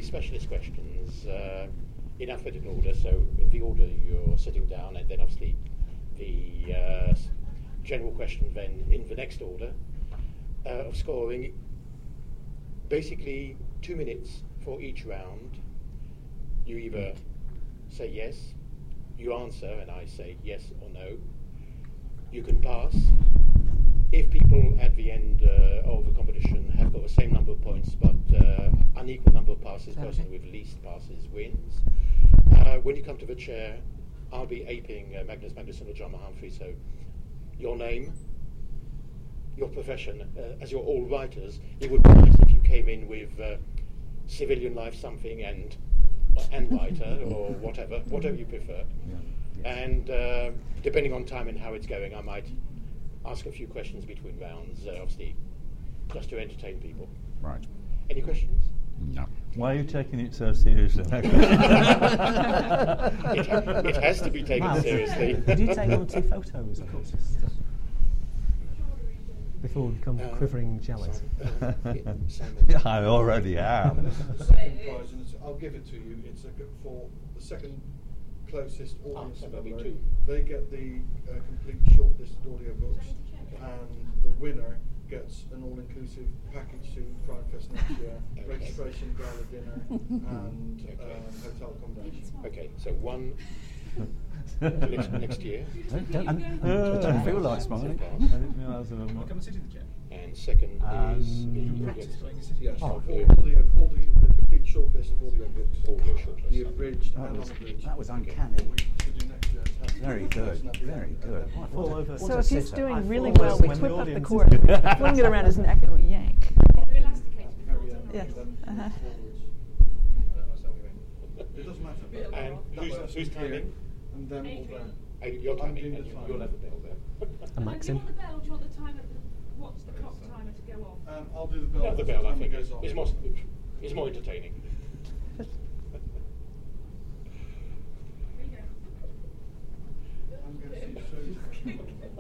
specialist questions in alphabetical order, so in the order you're sitting down, and then obviously the general question then in the next order of scoring. Basically 2 minutes for each round. You either say yes, you answer, and I say yes or no. You can pass. If people at the end of the competition have got the same number of points but unequal number of passes, the person with least passes wins. When you come to the chair, I'll be aping Magnus Magnusson or John Humphrey, so your name, your profession, as you're all writers, it would be nice if you came in with civilian life something and writer or whatever you prefer. And depending on time and how it's going, I might ask a few questions between rounds, obviously, just to entertain people. Right. Any questions? No. Why are you taking it so seriously? It has to be taken seriously. Did you take 1 or 2 photos of us before we become quivering jellies? I already am. I'll give it to you. It's for the second closest audience so member. there'll be 2. They get the complete shortlisted audiobooks, and the winner gets an all-inclusive package to Pride Fest next year, registration, gala dinner, and hotel accommodation. Okay, so 1 next year. Don't feel like smiling. I didn't realise there were more. Come and sit in the chair. And second is Yes, all the complete shortlist of audiobooks. audio shortlist. The abridged and unabridged. That was uncanny. Very good. Very good. So if he's doing really well, we whip up the cord, fling it around his neck, and we yank. Yes. It doesn't matter. And who's timing? And then You're timing, and you'll have the bell there. And Maxim. Do you want the bell, or do you want the timer? What's the clock timer to go off? I'll do the bell. Yeah, the bell, I Timer think, goes off. is more entertaining. I'm going to see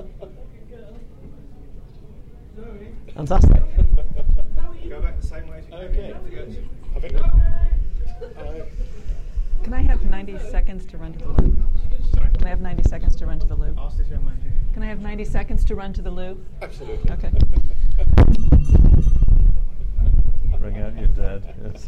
Fantastic. Go back the same way as you Okay. I think. Can I have 90 seconds to run to the loo? Can I have 90 seconds to run to the loo? Ask this young man here. Can I have 90 seconds to run to the loo? Absolutely. Okay. Bring out your dad. Yes.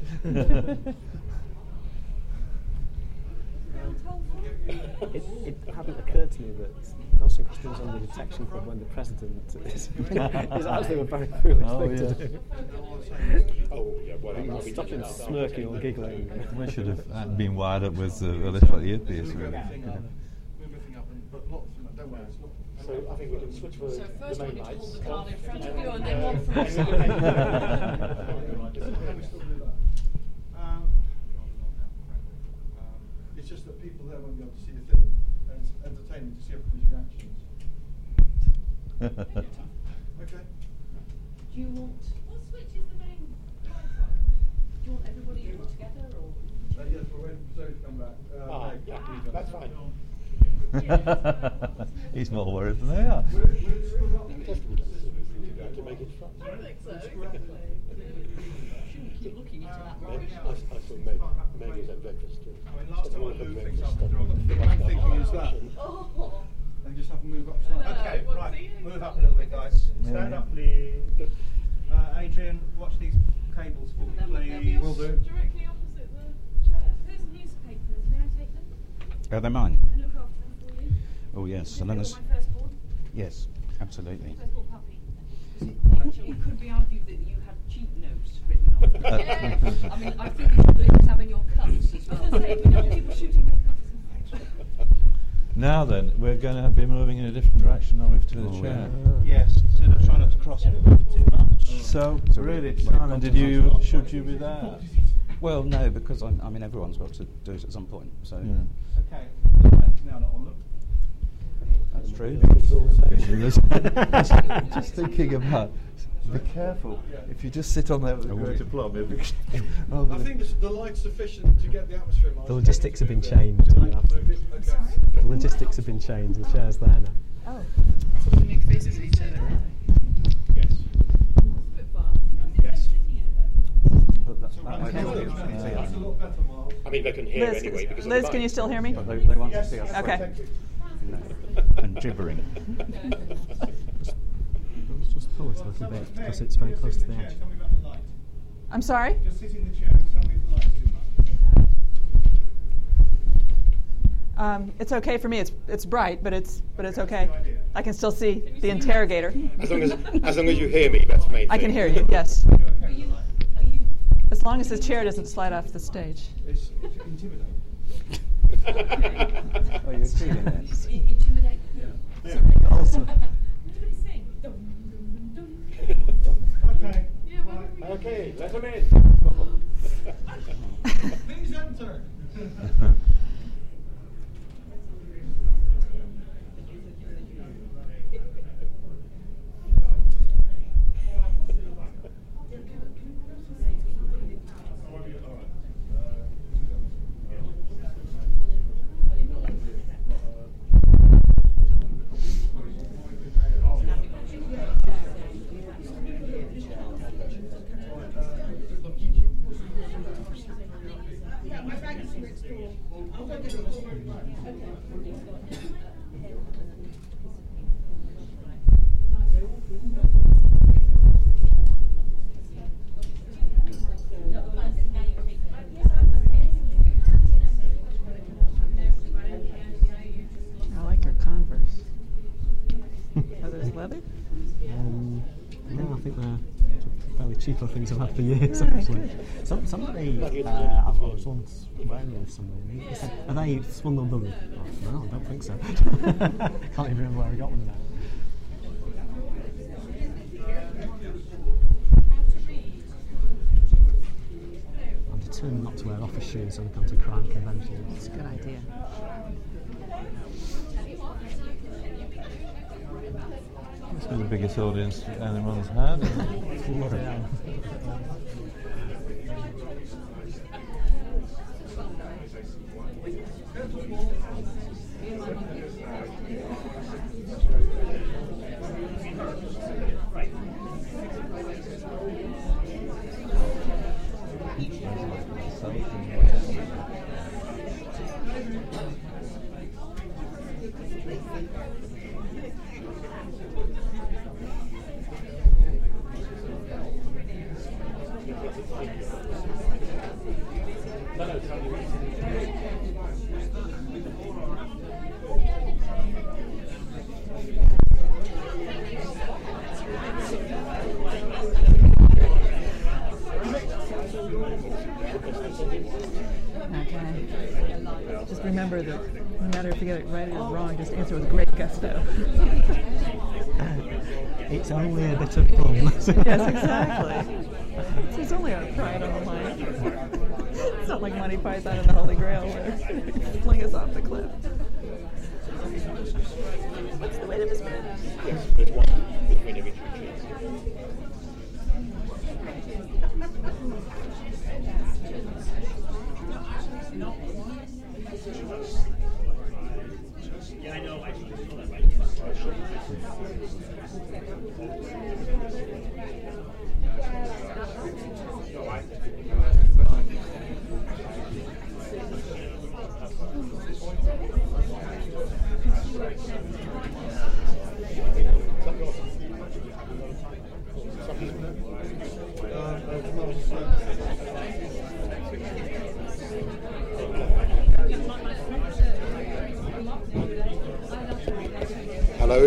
It hadn't occurred to me that Nelson Christie was on the detection club when the president is actually a very foolish thing to do. Oh, yeah, well, I'll be Stop him touching that. smirking or giggling. We should have been wired up with a little earpiece. Move Really. everything up, but lots of them, don't worry. It's not. So I think we can switch for So the first main one you lights. hold the card in front of you, and then one from Can we still do that? It's just that people there won't be able to see a thing, and it's entertaining to see everybody's reactions. Okay. Do you want... What switch is the main light on? Do you want everybody in together, or... Yes, we're waiting for Zoe to come back. Yeah, that's fine. He's more worried than they are. To make it fun. I think so, exactly. Shouldn't keep looking into that I light. saw Meg is at breakfast too. I mean, last So time I all her moved things breakfast up, stuff. I've got The main thing is that, Oh. and just have to move up slightly. Okay, what's right. he- Move up a little bit, guys. Stand up, please. Adrian, watch these cables for me, They'll be please. Will do. directly opposite the chair. There's newspapers. May I take them Are they mine? and look after them for you? Oh, yes. So Have long you as. got my firstborn? Yes, absolutely. Firstborn puppy. It could be argued that you had cheat notes written on. Yeah. I mean, I think you should examine your cups as well. We don't want people shooting their cups. Now then, we're going to be moving in a different direction, aren't we, to the chair? Yes, so try not to cross it too much. So, So really, we've Simon, got should to you be there? Well, no, because I mean everyone's got to do it at some point. So Okay, it's now not on them. that's true. Just thinking about, be careful. If you just sit on there with a greater plum, it'll be I think the light's sufficient to get the atmosphere in. The logistics have been changed. Move it, okay. The logistics have been changed. The chair's there now. Oh. So we make faces at each other. Yes. It's a bit far. Yes. But that Okay. That's a lot better, Miles. I mean, they can hear Liz, anyway because of Liz, the can you mic. still hear me? But they want to see us Okay. Thank you. and gibbering. Let's just pull it a little bit because it's very close to the edge. Tell me about the light. I'm sorry? Just sit in the chair and tell me if the light's too much. It's okay for me. It's bright, but it's okay. I can still see the interrogator. As long as you hear me, that's the main I can thing. hear you. Yes. Are you As long as his chair doesn't slide off the stage. It's intimidating. Oh, you're cheating there. intimidate? Yeah. Also, Everybody sing. Dum, dum, dum, dum. Okay. Yeah, well, Right. Okay, let them in. Please enter. I like your Converse. Are those leather? no, I think they're fairly cheaper things I've had for years, Alright, actually. good. Somebody, I was once wearing them with somebody, and he said, are they spun on done? Oh, no, I don't think so. Can't even remember where I got them now. I'm determined not to wear office shoes on anti-crime conventions. That's a good idea. It's been the biggest audience anyone's had. Yeah. Okay. Just remember that no matter if you get it right or wrong, just answer with great gusto. It's only a bit of fun. Yes, exactly. It's only our pride on the line. It's not like Monty Python and the Holy Grail where they fling us off the cliff. What's the weight of his man? Yes, there's one between every two chairs. Hello?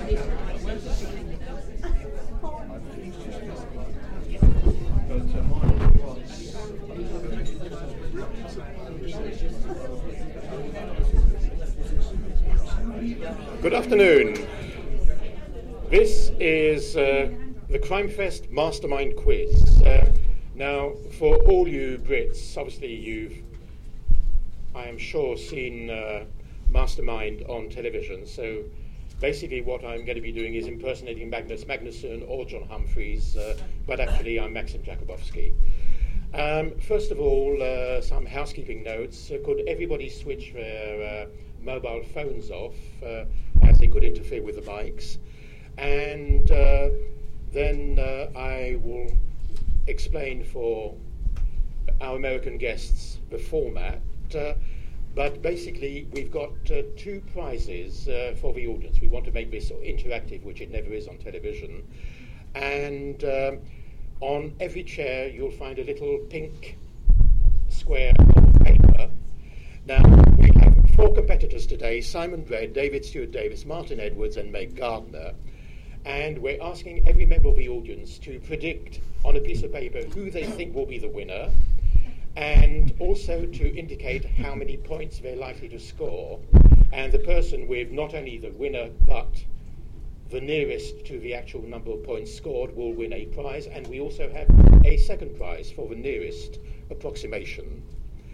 Good afternoon. This is the Crime Fest Mastermind Quiz. Now, for all you Brits, obviously you've, I am sure, seen Mastermind on television. So basically what I'm going to be doing is impersonating Magnus Magnusson or John Humphreys, but actually I'm Maxim Jakubowski. First of all, some housekeeping notes. Could everybody switch their mobile phones off, as they could interfere with the mics? And then I will explain for our American guests the format. But basically, we've got 2 prizes for the audience. We want to make this interactive, which it never is on television. And on every chair, you'll find a little pink square of paper. Now, we have 4 competitors today: Simon Brett, David Stewart Davis, Martin Edwards, and Meg Gardner. And we're asking every member of the audience to predict on a piece of paper who they think will be the winner, and also to indicate how many points they're likely to score. And the person with not only the winner, but the nearest to the actual number of points scored will win a prize. And we also have a second prize for the nearest approximation.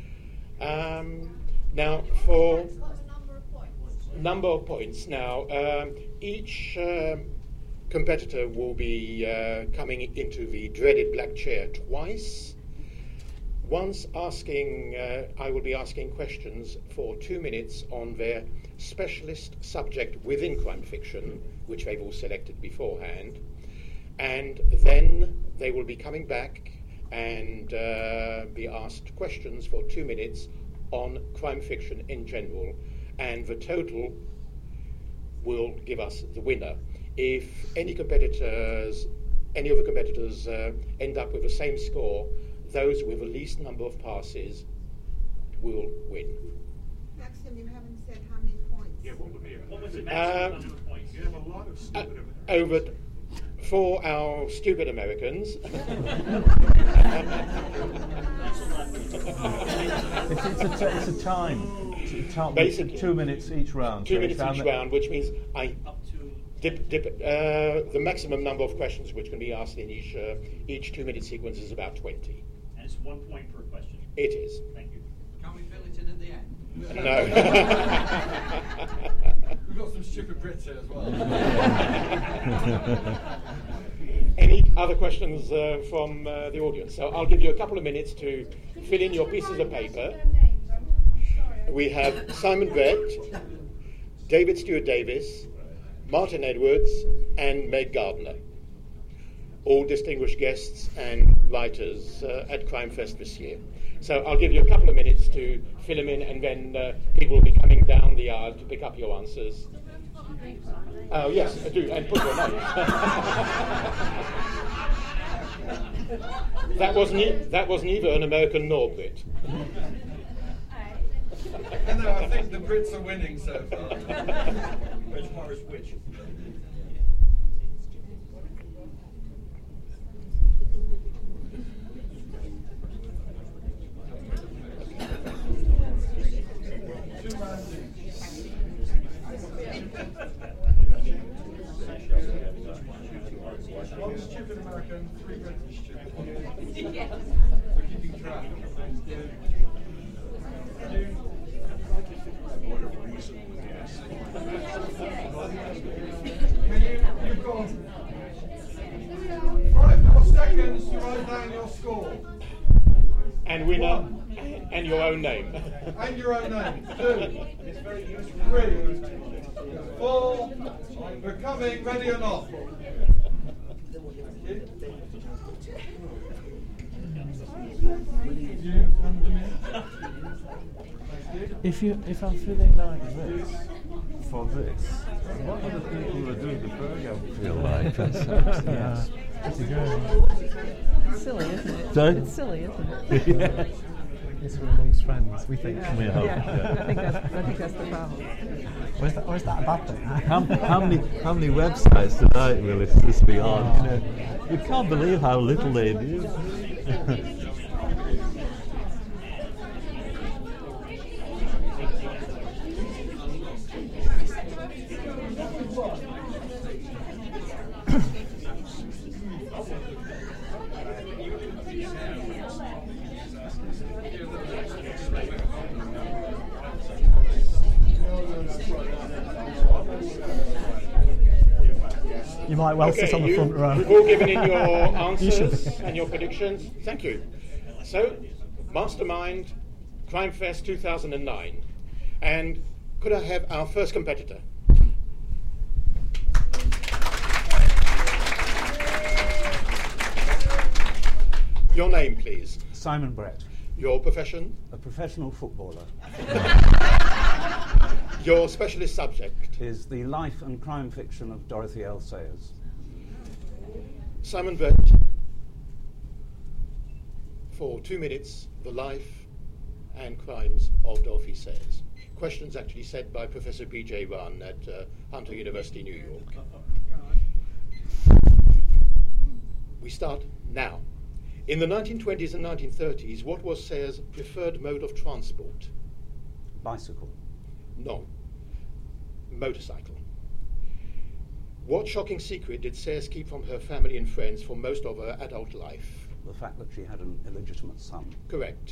Now, for number of points. Now, each competitor will be coming into the dreaded black chair twice. Once asking, I will be asking questions for 2 minutes on their specialist subject within crime fiction, which they've all selected beforehand. And then they will be coming back and be asked questions for 2 minutes on crime fiction in general. And the total will give us the winner. If any of the competitors end up with the same score, those with the least number of passes will win. Maxim, you haven't said how many points. Yeah, what was the maximum number of points? You have a lot of stupid for our stupid Americans. It's a time. Basically, 2 minutes each round. 2 minutes each round, which means the maximum number of questions which can be asked in each 2-minute sequence is about 20. And it's 1 point per question. It is. Thank you. Can we fill it in at the end? No. We've got some stupid Brits here as well. Any other questions from the audience? So I'll give you a couple of minutes to fill in your pieces of paper. We have Simon Brett, David Stewart Davis, Martin Edwards, and Meg Gardner, all distinguished guests and writers at Crime Fest this year. So I'll give you a couple of minutes to fill them in, and then people will be coming down the aisle to pick up your answers. Oh, yes, I do, and put your name. That was neither an American nor Brit. No, I think the Brits are winning so far. As far as which? One stupid American, 3 British stupid. We're keeping track. You've got 5 more seconds to write down your score. And winner, and your own name. And your own name. 2, 3, 4. We're coming, ready or not. If I'm feeling like this for this, what are the people who are doing the program feel like? Yes. It's silly, isn't it? Sorry? It's silly, isn't it? Yeah. It's amongst friends, we think. We hope. Yeah, I think that's the problem. Or is that a bad thing? How many websites tonight will this be on? You can't believe how little they do. You might well sit on the front row. You've all given in your answers and your predictions. Thank you. So, Mastermind, Crime Fest 2009. And could I have our first competitor? Your name, please. Simon Brett. Your profession? A professional footballer. Your specialist subject? Is the life and crime fiction of Dorothy L. Sayers. Simon Brett, for 2 minutes, the life and crimes of Dorothy Sayers. Questions actually said by Professor P.J. Runn at Hunter University, New York. We start now. In the 1920s and 1930s, what was Sayers' preferred mode of transport? Bicycle. No. Motorcycle. What shocking secret did Sayers keep from her family and friends for most of her adult life? The fact that she had an illegitimate son. Correct.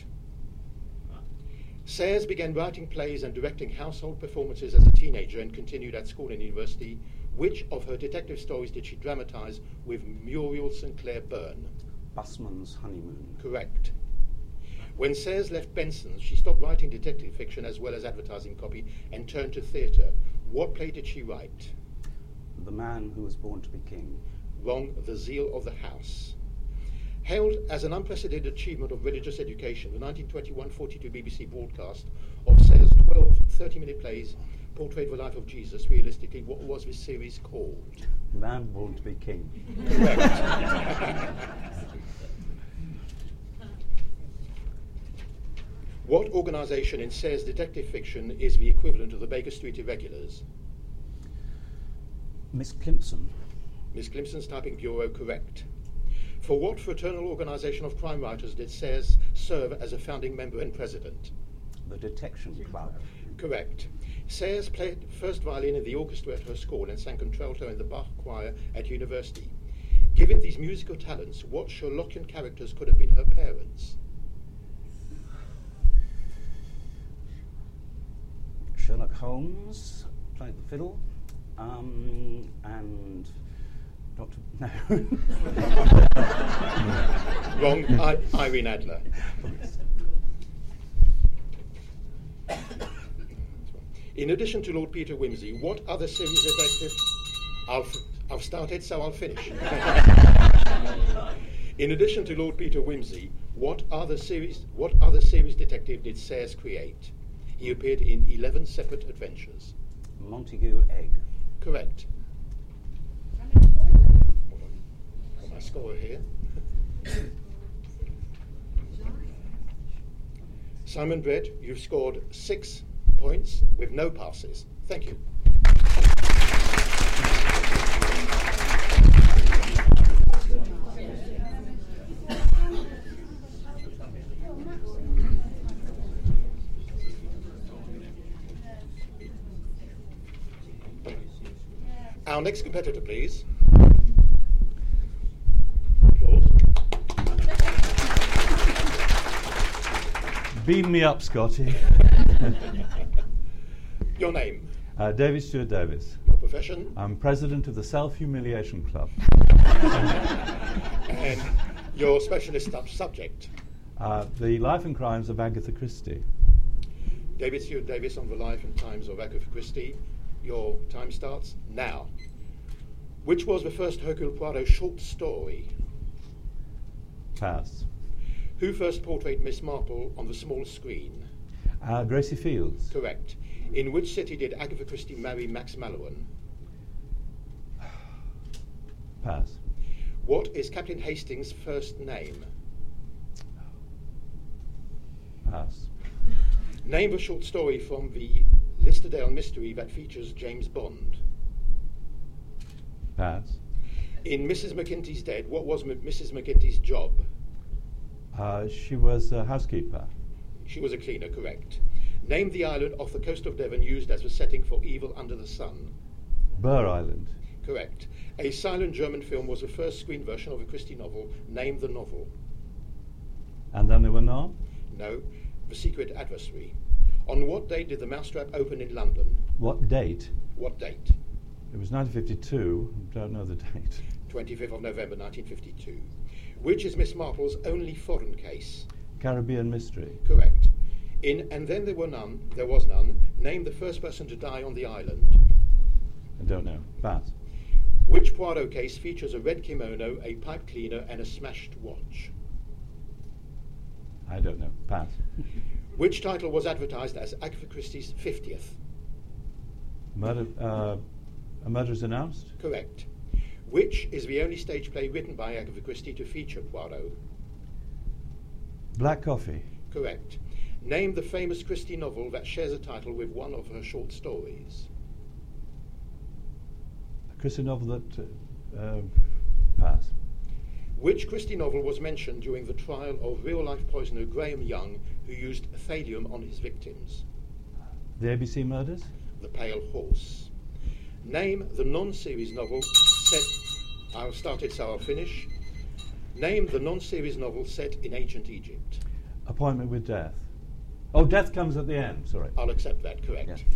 Sayers began writing plays and directing household performances as a teenager and continued at school and university. Which of her detective stories did she dramatize with Muriel Sinclair Byrne? Busman's Honeymoon. Correct. When Sayers left Benson's, she stopped writing detective fiction as well as advertising copy and turned to theatre. What play did she write? The Man Who Was Born to Be King. Wrong. The Zeal of the House. Hailed as an unprecedented achievement of religious education, the 1921-42 BBC broadcast of Sayers' 12 30-minute plays portrayed the life of Jesus realistically. What was this series called? Man Born to Be King. Correct. What organisation in Sayers' detective fiction is the equivalent of the Baker Street Irregulars? Miss Climpson. Miss Climpson's Typing Bureau, correct. For what fraternal organisation of crime writers did Sayers serve as a founding member and president? The Detection Club. Correct. Sayers played first violin in the orchestra at her school and sang contralto in the Bach choir at university. Given these musical talents, what Sherlockian characters could have been her parents? Sherlock Holmes played the fiddle, and Dr. No. Wrong. Irene Adler. In addition to Lord Peter Wimsey, what other series detective? I've started, so I'll finish. In addition to Lord Peter Wimsey, what other series detective did Sayers create? He appeared in 11 separate adventures. Montague Egg. Correct. Hold on. Got my score here. Simon Brett, you've scored 6 points with no passes. Thank you. Our next competitor, please. Applause. Beam me up, Scotty. Your name? David Stewart Davis. Your profession? I'm president of the Self-Humiliation Club. And your specialist subject? The Life and Crimes of Agatha Christie. David Stewart Davis on the Life and Times of Agatha Christie. Your time starts now. Which was the first Hercule Poirot short story? Pass. Who first portrayed Miss Marple on the small screen? Gracie Fields. Correct. In which city did Agatha Christie marry Max Mallowan? Pass. What is Captain Hastings' first name? Pass. Name the short story from the Listerdale mystery that features James Bond. Pass. In Mrs. McGinty's Dead, what was Mrs. McGinty's job? She was a housekeeper. She was a cleaner, correct. Name the island off the coast of Devon used as a setting for Evil Under the Sun. Burr Island. Correct. A silent German film was the first screen version of a Christie novel. Name the novel. And then there were none? No. The Secret Adversary. On what date did the Mousetrap open in London? What date? What date? It was 1952. Don't know the date. 25th of November 1952. Which is Miss Marple's only foreign case? Caribbean Mystery. Correct. In And Then There Was None, name the first person to die on the island. I don't know. Pass. Which Poirot case features a red kimono, a pipe cleaner, and a smashed watch? I don't know. Pass. Which title was advertised as Agatha Christie's 50th? A Murder's Announced? Correct. Which is the only stage play written by Agatha Christie to feature Poirot? Black Coffee? Correct. Name the famous Christie novel that shares a title with one of her short stories. A Christie novel that... pass. Which Christie novel was mentioned during the trial of real-life poisoner Graham Young, who used thallium on his victims? The ABC Murders? The Pale Horse. Name the non-series novel set... I'll start it, so I'll finish. Name the non-series novel set in ancient Egypt. Appointment with Death. Oh, Death Comes at the End, sorry. I'll accept that, correct. Yeah.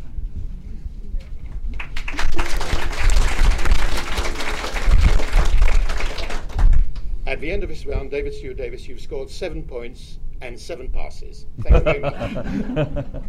At the end of this round, David Stewart Davis, you've scored 7 points and 7 passes. Thank you very much. Can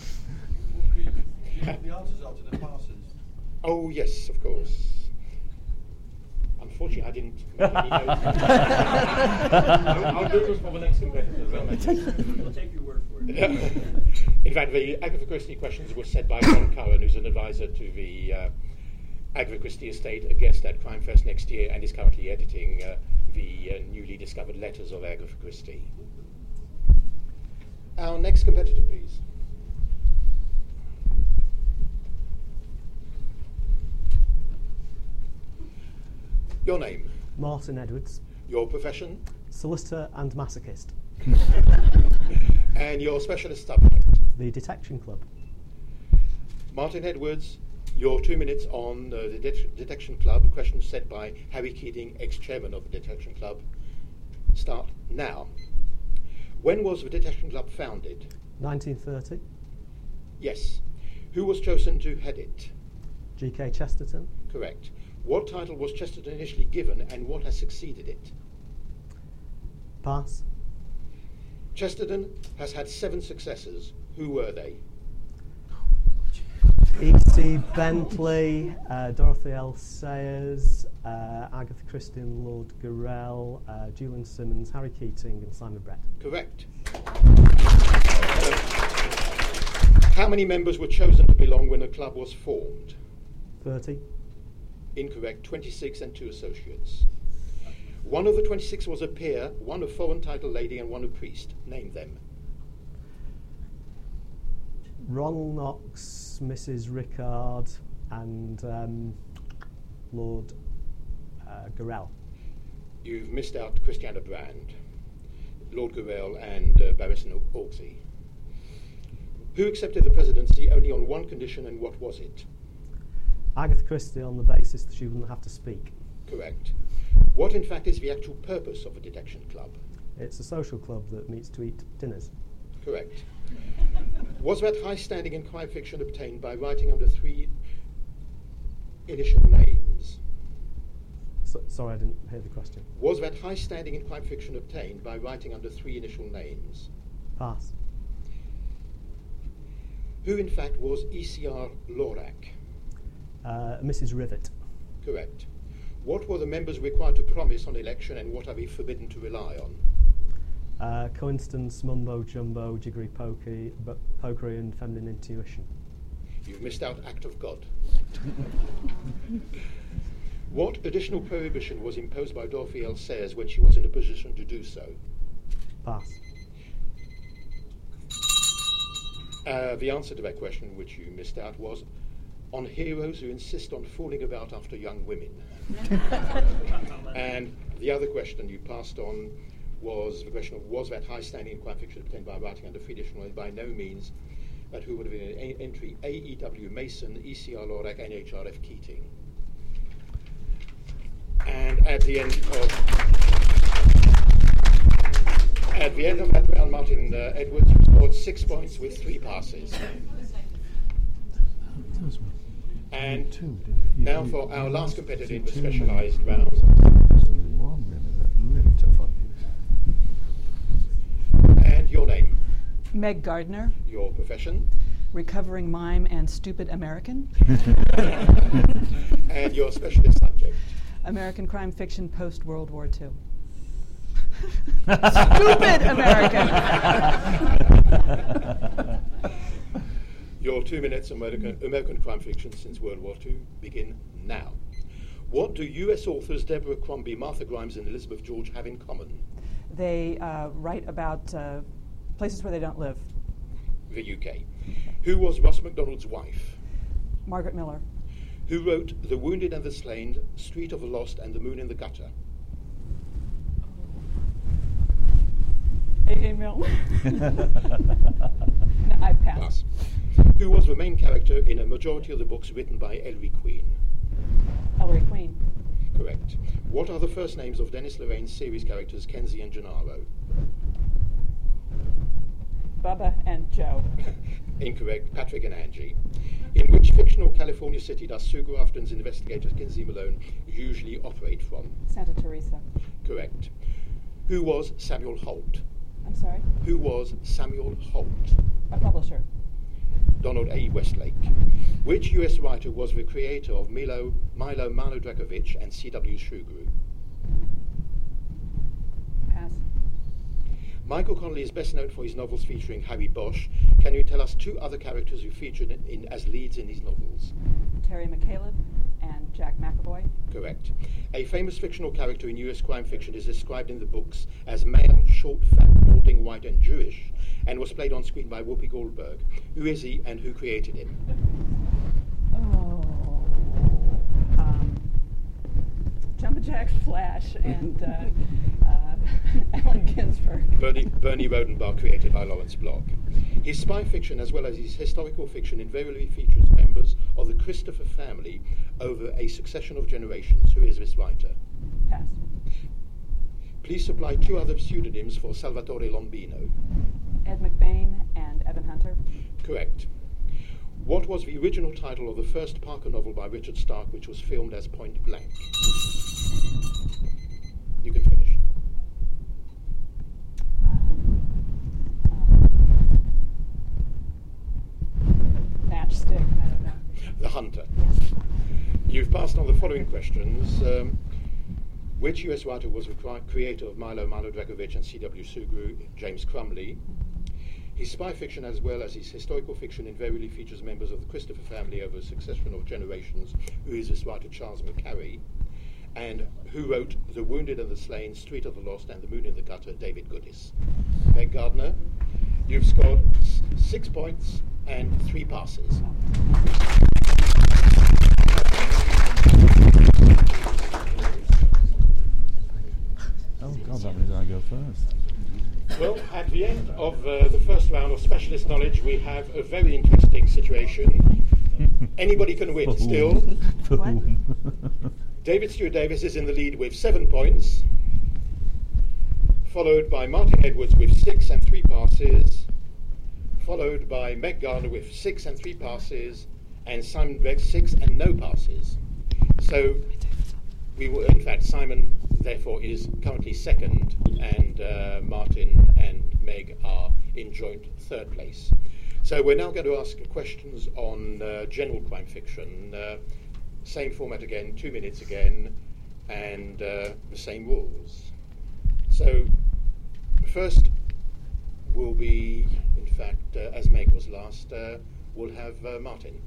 you put the answers up to the passes? Oh, yes, of course. Unfortunately, I didn't make any notes. I'll do this for the next competitor. We'll take your word for it. In fact, the Agatha Christie questions were set by Ron Curran, who's an advisor to the Agatha Christie estate, a guest at Crime Fest next year, and is currently editing the newly discovered letters of Agatha Christie. Our next competitor, please. Your name? Martin Edwards. Your profession? Solicitor and masochist. And your specialist subject? The Detection Club. Martin Edwards, your 2 minutes on the Detection Club, questions set by Harry Keating, ex-chairman of the Detection Club, start now. When was the Detection Club founded? 1930. Yes. Who was chosen to head it? G.K. Chesterton. Correct. What title was Chesterton initially given and what has succeeded it? Pass. Chesterton has had 7 successors. Who were they? E.C. Bentley, Dorothy L. Sayers, Agatha Christie and Lord Gorrell, Julian Simmons, Harry Keating and Simon Brett. Correct. How many members were chosen to belong when the club was formed? 30. Incorrect. 26 and 2 associates. One of the 26 was a peer, one a foreign title lady and one a priest. Name them. Ronald Knox, Mrs. Rickard and Lord Gorrell. You've missed out Christiana Brand, Lord Gorrell and Barristan Orczy. Who accepted the presidency only on one condition, and what was it? Agatha Christie, on the basis that she wouldn't have to speak. Correct. What in fact is the actual purpose of a Detection Club? It's a social club that meets to eat dinners. Correct. Was that high standing in crime fiction obtained by writing under 3 initial names? Sorry, I didn't hear the question. Was that high standing in crime fiction obtained by writing under 3 initial names? Pass. Who in fact was E.C.R. Lorak? Mrs. Rivet. Correct. What were the members required to promise on election, and what are they forbidden to rely on? Coincidence, mumbo jumbo, jiggery pokery and feminine intuition. You've missed out Act of God. What additional prohibition was imposed by Dorothy L. Sayers when she was in a position to do so? Pass. The answer to that question, which you missed out, was on heroes who insist on fooling about after young women. And the other question you passed on was the question of was that high standing in crime fiction obtained by writing under 3 additional names? By no means. But who would have been in entry? A.E.W. Mason, E.C.R. Lorak, and H.R.F. Keating. And at the end of that round, Martin Edwards scored 6 points with 3 passes. And now for our last competitor in the specialised round. Really tough on you. And your name? Meg Gardner. Your profession? Recovering mime and stupid American. And your specialist subject? American crime fiction post-World War II. Stupid American. Your 2 minutes American crime fiction since World War II begin now. What do US authors Deborah Crombie, Martha Grimes, and Elizabeth George have in common? They write about places where they don't live. The UK. Who was Ross MacDonald's wife? Margaret Miller. Who wrote The Wounded and the Slain, Street of the Lost, and The Moon in the Gutter? A.A. Milne. No, I pass. Pass. Who was the main character in a majority of the books written by Ellery Queen? Ellery Queen. Correct. What are the first names of Dennis Lorraine's series characters Kenzie and Gennaro? Bubba and Joe. Incorrect. Patrick and Angie. In which fictional California city does Sue Grafton's investigator Kinsey Malone usually operate from? Santa Teresa. Correct. Who was Samuel Holt? I'm sorry? Who was Samuel Holt? A publisher. Donald A. Westlake. Which US writer was the creator of Milo Dragovich and C.W. Shugru? Pass. Michael Connelly is best known for his novels featuring Harry Bosch. Can you tell us two other characters who featured as leads in these novels? Terry McCaleb and Jack McAvoy. Correct. A famous fictional character in US crime fiction is described in the books as male, short, fat, balding, white, and Jewish, and was played on screen by Whoopi Goldberg. Who is he and who created him? Jumpin' Jack Flash and Allen Ginsberg. Bernie Rodenbach, created by Lawrence Block. His spy fiction, as well as his historical fiction, invariably features members of the Christopher family over a succession of generations. Who is this writer? Pass. Please supply two other pseudonyms for Salvatore Lombino. Ed McBain and Evan Hunter. Correct. What was the original title of the first Parker novel by Richard Stark, which was filmed as Point Blank? You can finish. Matchstick, I don't know. The Hunter. Yes. You've passed on the following questions. Which US writer was the creator of Milo Dragovich and C.W. Shugru? James Crumley. His spy fiction, as well as his historical fiction, invariably features members of the Christopher family over a succession of generations. Who is this writer? Charles McCarry. And who wrote The Wounded and the Slain, Street of the Lost, and The Moon in the Gutter? David Goodis. Meg Gardner, you've scored 6 points and 3 passes. Oh God, that means I go first. Well, at the end of the first round of specialist knowledge, we have a very interesting situation. Anybody can win still. David Stewart Davis is in the lead with 7 points, followed by Martin Edwards with 6 and 3 passes, followed by Meg Gardner with 6 and 3 passes, and Simon Beck 6 and no passes. So in fact, Simon therefore is currently second, and Martin and Meg are in joint third place. So we're now going to ask questions on general crime fiction. Same format again, 2 minutes again, and the same rules. So first will be, in fact, as Meg was last, we'll have Martin.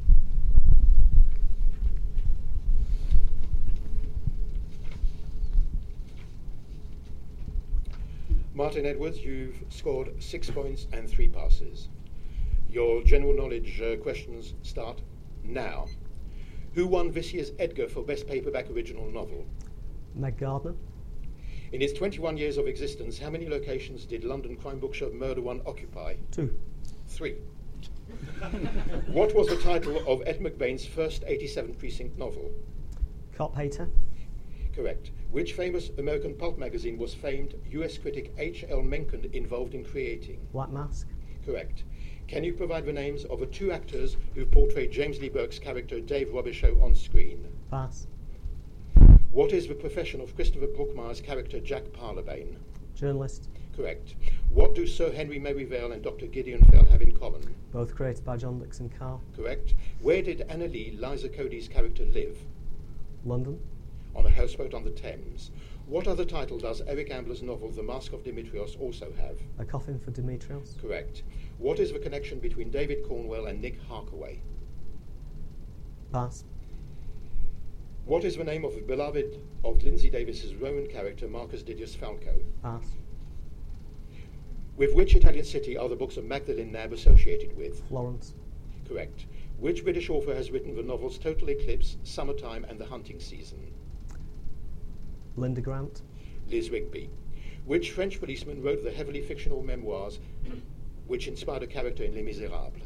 Martin Edwards, you've scored 6 points and 3 passes. Your general knowledge questions start now. Who won this year's Edgar for Best Paperback Original Novel? Meg Gardner. In its 21 years of existence, how many locations did London crime bookshop Murder One occupy? 2. 3. What was the title of Ed McBain's first 87 Precinct novel? Cop Hater. Correct. Which famous American pulp magazine was famed US critic H.L. Mencken involved in creating? Black Mask. Correct. Can you provide the names of the 2 actors who portrayed James Lee Burke's character Dave Robichaud on screen? Pass. What is the profession of Christopher Brookmeyer's character Jack Parlebane? Journalist. Correct. What do Sir Henry Merivale and Dr. Gideon Fell have in common? Both created by John Dixon Carr. Correct. Where did Anna Lee, Liza Cody's character, live? London. On a houseboat on the Thames. What other title does Eric Ambler's novel The Mask of Demetrios also have? A Coffin for Demetrios. Correct. What is the connection between David Cornwell and Nick Harkaway? Pass. What is the name of the beloved of Lindsay Davis's Roman character Marcus Didius Falco? Pass. With which Italian city are the books of Magdalene Nab associated with? Florence. Correct. Which British author has written the novels Total Eclipse, Summertime and The Hunting Season? Linda Grant. Liz Rigby. Which French policeman wrote the heavily fictional memoirs which inspired a character in Les Miserables?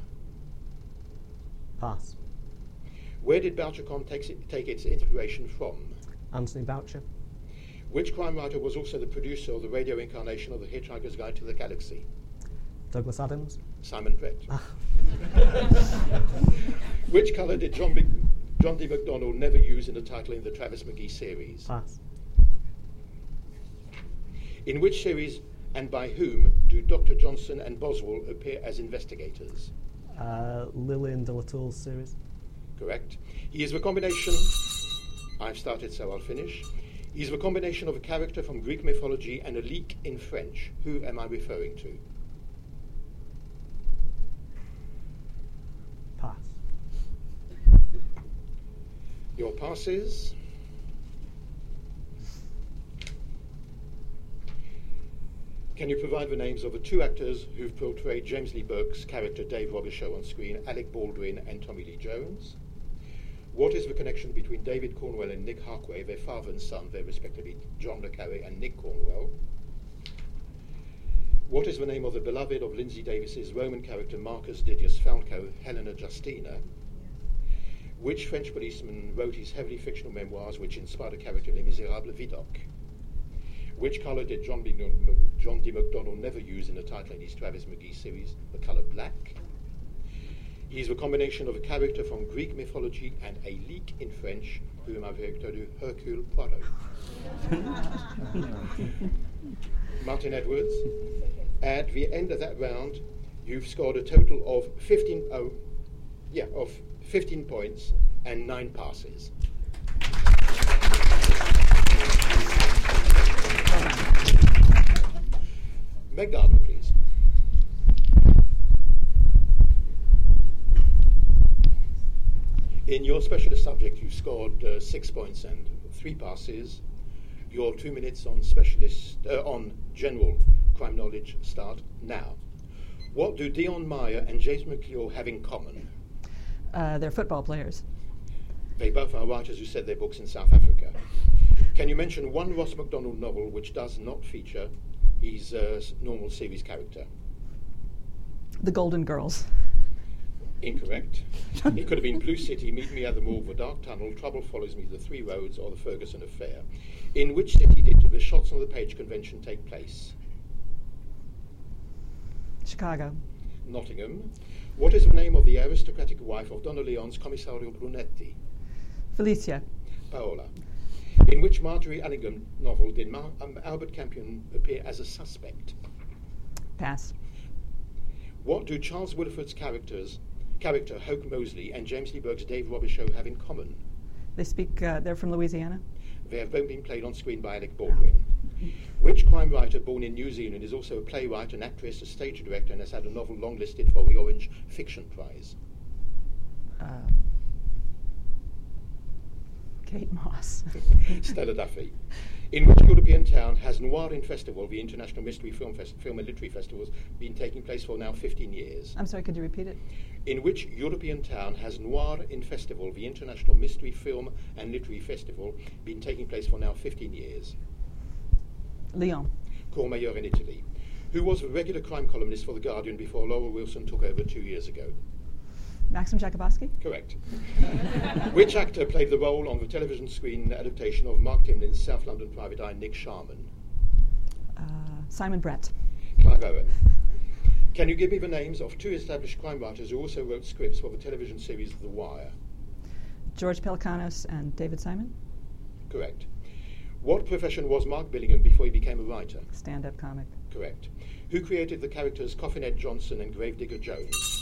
Pass. Where did Bouchercon take its inspiration from? Anthony Boucher. Which crime writer was also the producer of the radio incarnation of The Hitchhiker's Guide to the Galaxy? Douglas Adams. Simon Brett. Which colour did John D. MacDonald never use in the title in the Travis McGee series? Pass. In which series and by whom do Dr. Johnson and Boswell appear as investigators? Lillian de la Tour's series. Correct. He is the combination... I've started, so I'll finish. He is the combination of a character from Greek mythology and a leak in French. Who am I referring to? Pass. Your passes. Can you provide the names of the two actors who've portrayed James Lee Burke's character Dave Robichaud on screen, Alec Baldwin and Tommy Lee Jones? What is the connection between David Cornwell and Nick Harkaway, their father and son, their respectively John le Carré and Nick Cornwell? What is the name of the beloved of Lindsay Davis's Roman character Marcus Didius Falco, Helena Justina? Which French policeman wrote his heavily fictional memoirs which inspired a character Les Miserables, Vidocq? Which colour did John D. MacDonald never use in the title in his Travis McGee series, the colour black? He is the combination of a character from Greek mythology and a leak in French, whom I've to Hercule Poirot. Martin Edwards, at the end of that round, you've scored a total of 15 points and 9 passes. Meg Gardner, please. In your specialist subject, you've scored 6 points and 3 passes. Your 2 minutes on on general crime knowledge start now. What do Dion Meyer and James McClure have in common? They're football players. They both are writers who set their books in South Africa. Can you mention one Ross MacDonald novel which does not feature his normal series character? The Golden Girls. Incorrect. It could have been Blue City, Meet Me at the Morgue, The Dark Tunnel, Trouble Follows Me, The Three Roads, or The Ferguson Affair. In which city did the Shots on the Page convention take place? Chicago. Nottingham. What is the name of the aristocratic wife of Donna Leon's Commissario Brunetti? Felicia. Paola. In which Marjorie Allingham novel did Albert Campion appear as a suspect? Pass. What do Charles Woodford's character Hoke Mosley and James Lee Burke's Dave Robichaud have in common? They speak, they're from Louisiana. They have both been played on screen by Alec Baldwin. Which crime writer born in New Zealand is also a playwright, an actress, a stage director, and has had a novel longlisted for the Orange Fiction Prize? Kate Moss. Stella Duffy. In which European town has Noir in Festival, the International Mystery Film and Literary Festivals, been taking place for now 15 years? I'm sorry, could you repeat it? In which European town has Noir in Festival, the International Mystery Film and Literary Festival, been taking place for now 15 years? Lyon. Courmayeur in Italy. Who was the regular crime columnist for The Guardian before Laurel Wilson took over 2 years ago? Maxim Jakubowski? Correct. Which actor played the role on the television screen adaptation of Mark Timlin's South London Private Eye, Nick Sharman? Simon Brett. Clive Owen. Can you give me the names of 2 established crime writers who also wrote scripts for the television series The Wire? George Pelecanos and David Simon? Correct. What profession was Mark Billingham before he became a writer? Stand-up comic. Correct. Who created the characters Coffin Ed Johnson and Gravedigger Jones?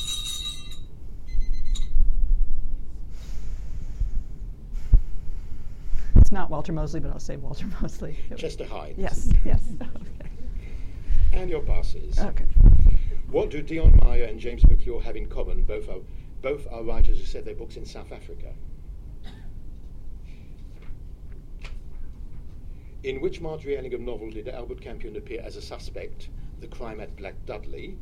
not Walter Mosley, but I'll say Walter Mosley. Chester Himes. Yes, yes. Okay. And your passes. Okay. What do Dion Meyer and James McClure have in common? Both are writers who set their books in South Africa. In which Marjorie Ellingham novel did Albert Campion appear as a suspect? The Crime at Black Dudley.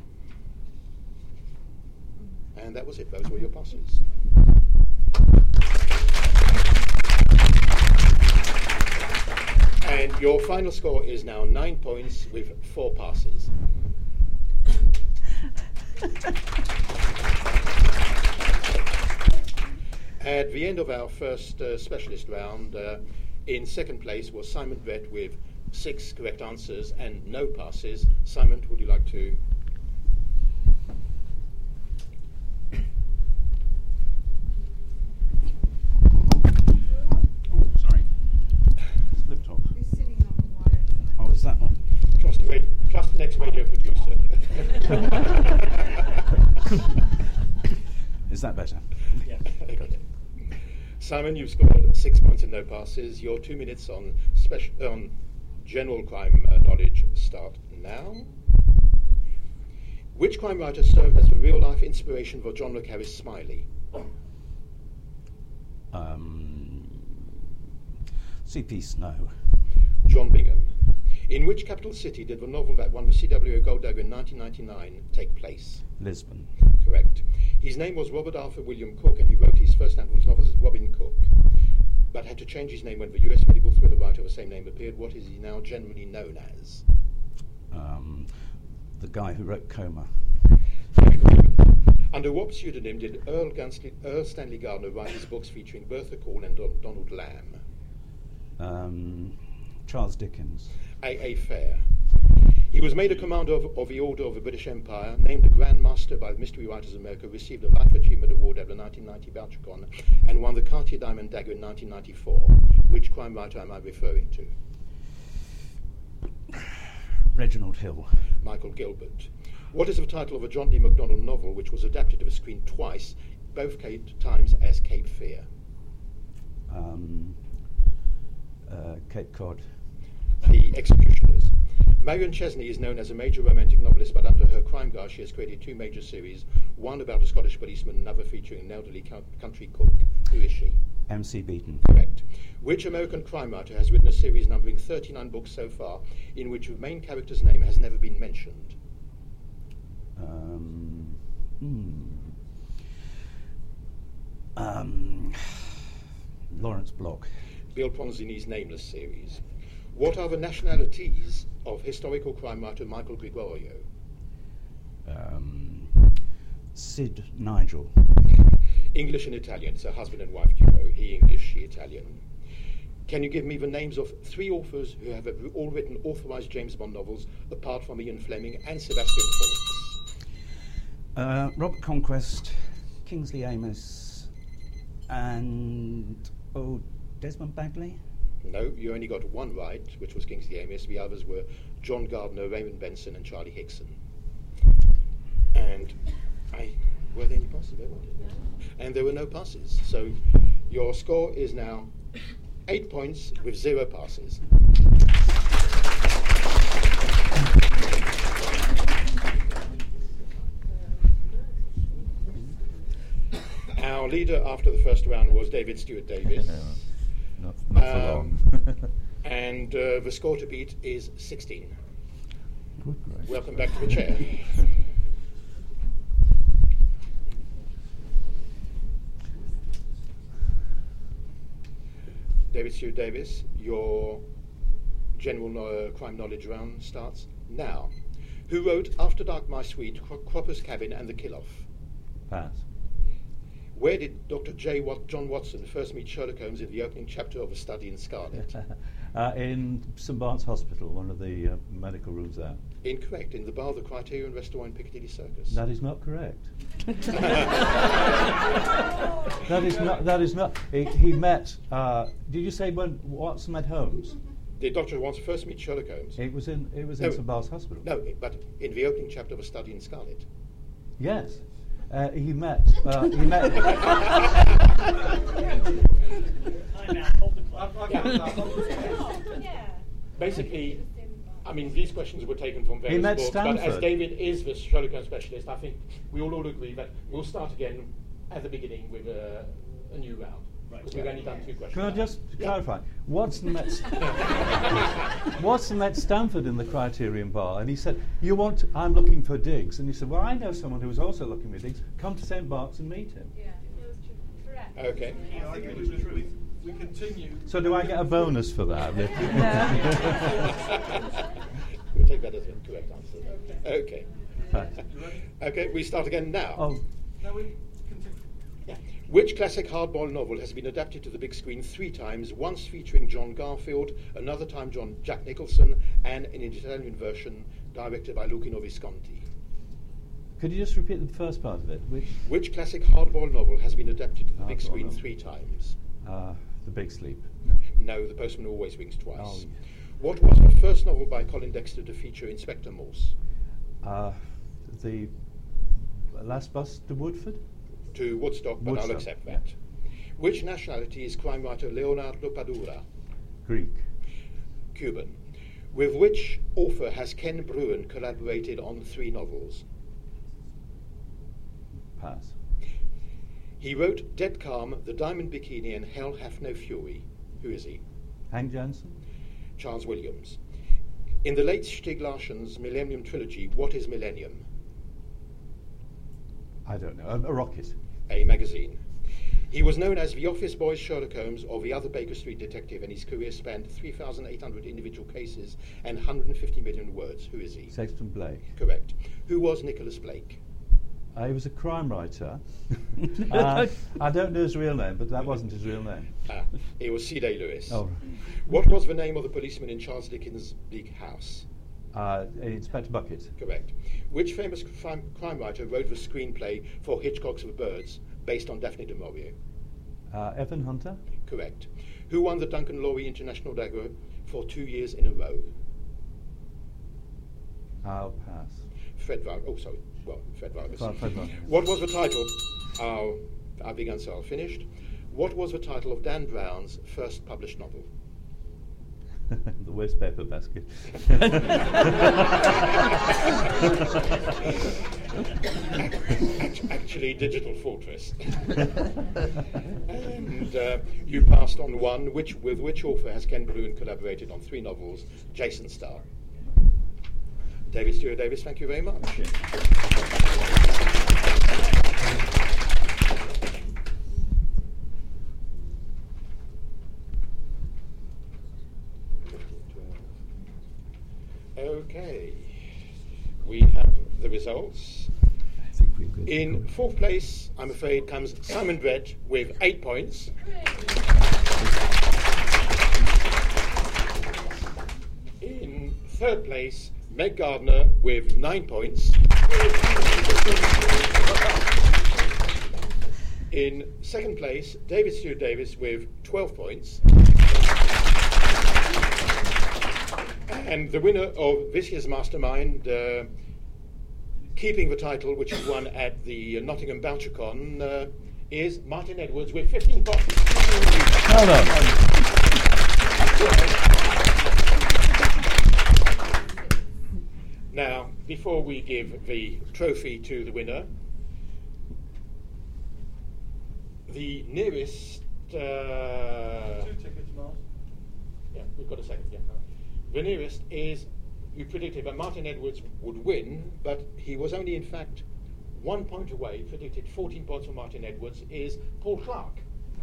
And that was it. Those were your passes. And your final score is now 9 points with 4 passes. At the end of our first specialist round, in second place was Simon Brett with 6 correct answers and no passes. Simon, would you like to? Sorry. Slipped off. You're sitting on the water side. Oh, is that one? Trust the next radio producer. Is that better? Yeah. Okay. Simon, you've scored 6 points and no passes. Your 2 minutes on general crime knowledge start now. Which crime writer served as the real-life inspiration for John le Carre's Smiley? C.P. Snow. John Bingham. In which capital city did the novel that won the CWA Gold Dagger in 1999 take place? Lisbon. Correct. His name was Robert Arthur William Cook, and he wrote his first novels as Robin Cook, but had to change his name when the US medical thriller writer of the same name appeared. What is he now generally known as? The guy who wrote Coma. Under what pseudonym did Earl Stanley Gardner write his books featuring Bertha Corn and Donald Lamb? Charles Dickens. A. Fair. He was made a commander of the Order of the British Empire, named a Grand Master by the Mystery Writers of America, received a Life Achievement Award at the 1990 Bouchercon, and won the Cartier Diamond Dagger in 1994. Which crime writer am I referring to? Reginald Hill. Michael Gilbert. What is the title of a John D. MacDonald novel which was adapted to the screen twice, both times as Cape Fear? Cape Cod. The Executioners. Marion Chesney is known as a major romantic novelist, but under her crime guise she has created 2 major series, one about a Scottish policeman, another featuring an elderly country cook. Who is she? M.C. Beaton. Correct. Which American crime writer has written a series numbering 39 books so far, in which the main character's name has never been mentioned? Lawrence Block. Bill Ponzini's Nameless series. What are the nationalities of historical crime writer Michael Gregorio? Sid Nigel. English and Italian. It's a husband and wife duo. He English, she Italian. Can you give me the names of 3 authors who have all written authorised James Bond novels, apart from Ian Fleming and Sebastian Faulks? Robert Conquest, Kingsley Amis, and Desmond Bagley? No, you only got one right, which was Kingsley Amis. The others were John Gardner, Raymond Benson, and Charlie Hickson. And were there any passes? There weren't. And there were no passes. So your score is now 8 points with 0 passes. Our leader after the first round was David Stewart Davis. Not for long. And the score to beat is 16. Good gracious. Welcome back to the chair. David Stewart Davis, your general crime knowledge round starts now. Who wrote After Dark, My Sweet, Cropper's Cabin, and The Kill-Off? Pass. Where did Dr. John Watson first meet Sherlock Holmes in the opening chapter of A Study in Scarlet? In St Bart's Hospital, one of the medical rooms there. Incorrect. In the bar of the Criterion Restaurant in Piccadilly Circus. That is not correct. That is not. He met. Did you say when Watson met Holmes? Did Dr. Watson first meet Sherlock Holmes? It was in St Bart's Hospital. No, but in the opening chapter of A Study in Scarlet. Yes. He met. Time out. Hold the clock. Yeah. Basically, I mean, these questions were taken from various met books, but as Stanford. David is the Sherlock Holmes specialist, I think we all agree that we'll start again at the beginning with a new round. Right. Because we've only done 2 questions. Can I just Yeah. clarify? Watson met Stanford in the Criterion Bar, and he said, I'm looking for Diggs. And he said, well, I know someone who was also looking for Diggs. Come to St. Bart's and meet him. Yeah, it was true. Correct. Okay. I think it was true. We continue. So do I get a bonus for that? We'll take that as a correct answer. Okay. Right. Okay, we start again now. Oh, No, we continue. Yeah. Which classic hardboiled novel has been adapted to the big screen 3 times, once featuring John Garfield, another time Jack Nicholson, and in an Italian version directed by Luchino Visconti? could you just repeat the first part of it? Which classic hardboiled novel has been adapted to the big Hardboiled screen novel. 3 times? The Big Sleep. No, The Postman Always Rings Twice. Oh, yeah. What was the first novel by Colin Dexter to feature Inspector Morse? The Last Bus to Woodford? To Woodstock, but I'll Woodstock, accept yeah. that. Which nationality is crime writer Leonardo Padura? Greek. Cuban. With which author has Ken Bruin collaborated on 3 novels? Pass. He wrote Dead Calm, The Diamond Bikini, and Hell Hath No Fury. Who is he? Hank Jansen? Charles Williams. In the late Stieg Larsson's Millennium Trilogy, what is Millennium? I don't know. A rocket. A magazine. He was known as the office boy's Sherlock Holmes or the other Baker Street detective, and his career spanned 3,800 individual cases and 150 million words. Who is he? Sexton Blake. Correct. Who was Nicholas Blake? He was a crime writer. I don't know his real name, but that wasn't his real name. It was C.D. Lewis. Oh, What was the name of the policeman in Charles Dickens' Bleak House? Inspector Bucket. Correct. Which famous crime writer wrote the screenplay for Hitchcock's The Birds, based on Daphne du Maurier? Evan Hunter. Correct. Who won the Duncan Laurie International Dagger for 2 years in a row? I'll pass. Fred Vargas. Oh, sorry. Well, Fred Vargas. Fred Vargas. What was the title? I've begun, so I'll finished. What was the title of Dan Brown's first published novel? The waste paper basket. Actually, Digital Fortress. And you passed on one. With which author has Ken Bruin collaborated on 3 novels? Jason Starr. David Stewart Davis, thank you very much. Okay, we have the results. I think we're good. In 4th place, I'm afraid, comes Simon Brett with 8 points. In 3rd place, Meg Gardner with 9 points. In 2nd place, David Stewart Davis with 12 points. And the winner of this year's Mastermind, keeping the title, which he won at the Nottingham Bouchercon, is Martin Edwards with 15 points. Well done. Now, before we give the trophy to the winner, the nearest... 2 tickets, Miles. Yeah, we've got a second, yeah. The nearest is, you predicted that Martin Edwards would win, but he was only, in fact, 1 point away, predicted 14 points for Martin Edwards, is Paul Clark.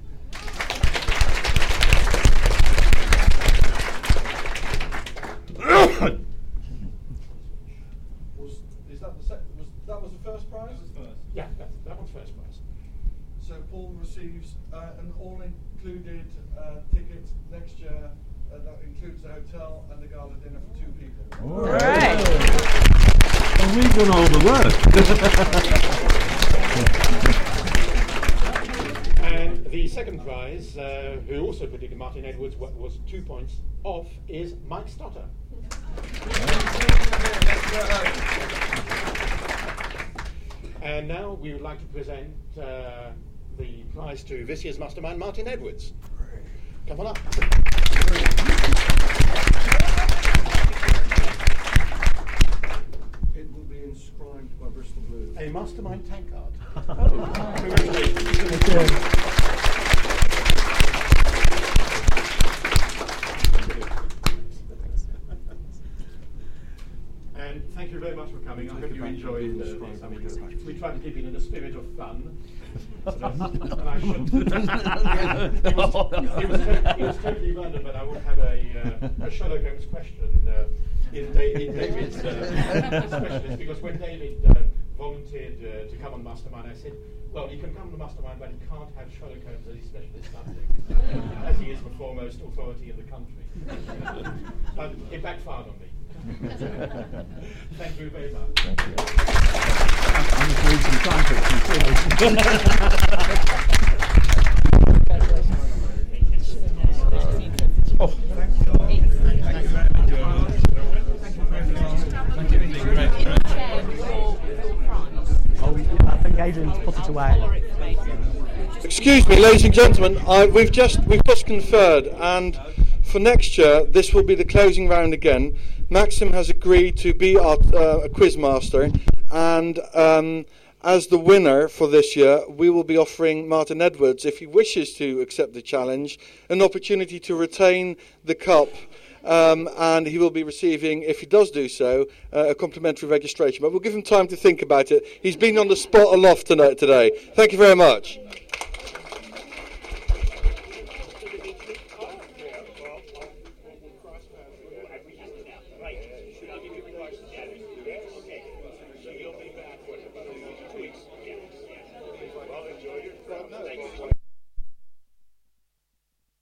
That was the first prize? Yeah, that one's first prize. So Paul receives an all-included ticket next year. That includes the hotel and the gala dinner for 2 people. All right. And we've done all the work. And the second prize, who also predicted Martin Edwards was 2 points off, is Mike Stotter. And now we would like to present the prize to this year's Mastermind, Martin Edwards. Come on up. It will be inscribed by Bristol Blue. A Mastermind tank card. And thank you very much for coming. I hope you enjoyed this. I mean, we tried to keep it in a spirit of fun. And I should. He was totally random, but I would have a Sherlock Holmes question in David's specialist, because when David volunteered to come on Mastermind, I said, well, he can come to Mastermind, but he can't have Sherlock Holmes as his specialist subject, as he is the foremost authority in the country. But it backfired on me. Thank you very much. Thank you. I'm just reading some transcripts. Oh, thank you very much. Oh, I think Adrian's put it away. Excuse me, ladies and gentlemen, we've just conferred, and for next year this will be the closing round again. Maxim has agreed to be our quiz master, and as the winner for this year, we will be offering Martin Edwards, if he wishes to accept the challenge, an opportunity to retain the cup. And he will be receiving, if he does do so, a complimentary registration. But we'll give him time to think about it. He's been on the spot a lot today. Thank you very much.